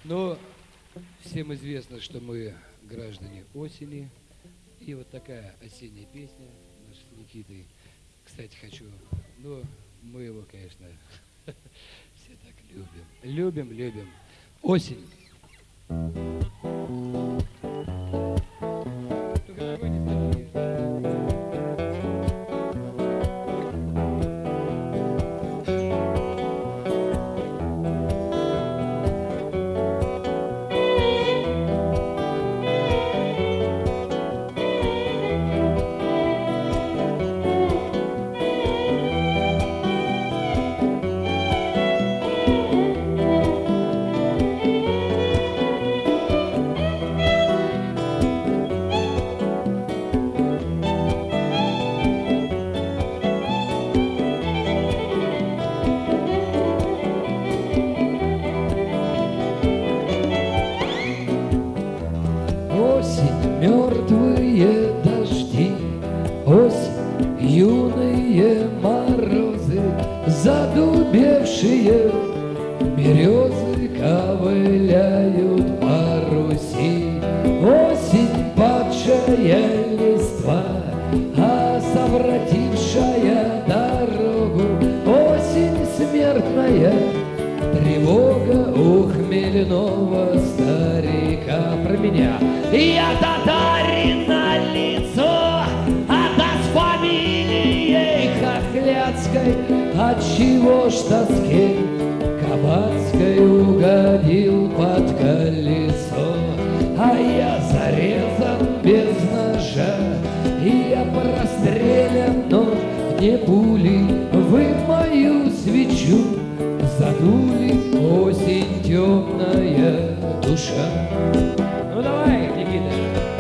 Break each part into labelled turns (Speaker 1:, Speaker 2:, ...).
Speaker 1: Но всем известно, что мы граждане осени. И вот такая осенняя песня наша с Никитой. Кстати, хочу, но мы его, конечно, все так любим. Любим, любим. Осень.
Speaker 2: Осень, мертвые дожди, осень, юные морозы, задубевшие березы ковыляют по Руси. Осень, падшая листва, совратившая дорогу, осень смертная, тревога у хмельного старика. Про меня. Я татарин на лицо, с фамилией Хохляцкой, отчего ж тоске кабацкой угодил под колесо. А я зарезан без ножа, и я прострелян, но не пули. Вы мою свечу задули, осень темная душа. Ну давай, Никита.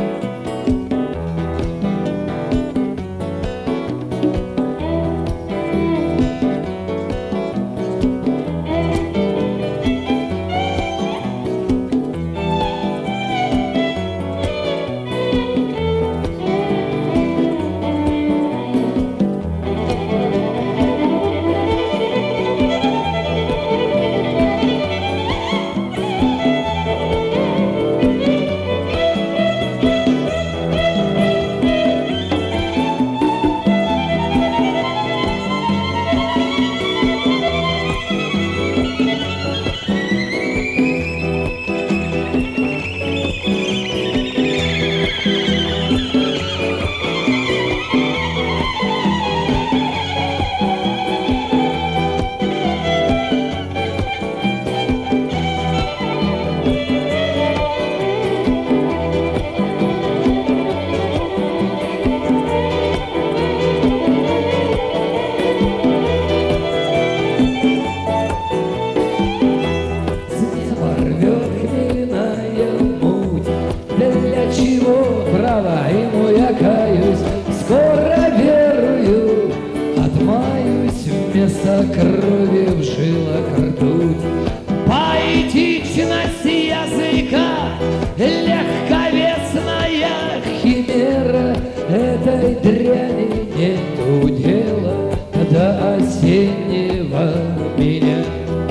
Speaker 2: Ему я каюсь, скоро верую, отмаюсь вместо крови в жилах ртуть. Поэтичность языка, легковесная химера, этой дряни нету дела до осеннего меня.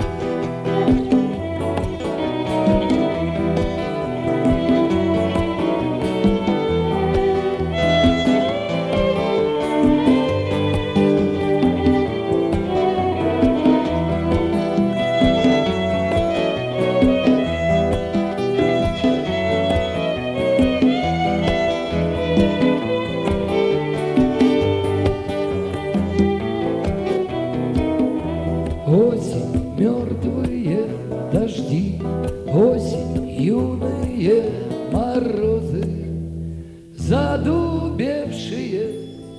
Speaker 2: Осень, мертвые дожди, осень, юные морозы, задубевшие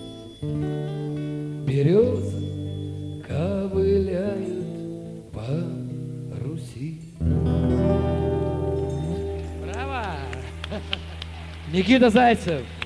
Speaker 2: березы ковыляют по Руси.
Speaker 1: Браво! Никита Зайцев.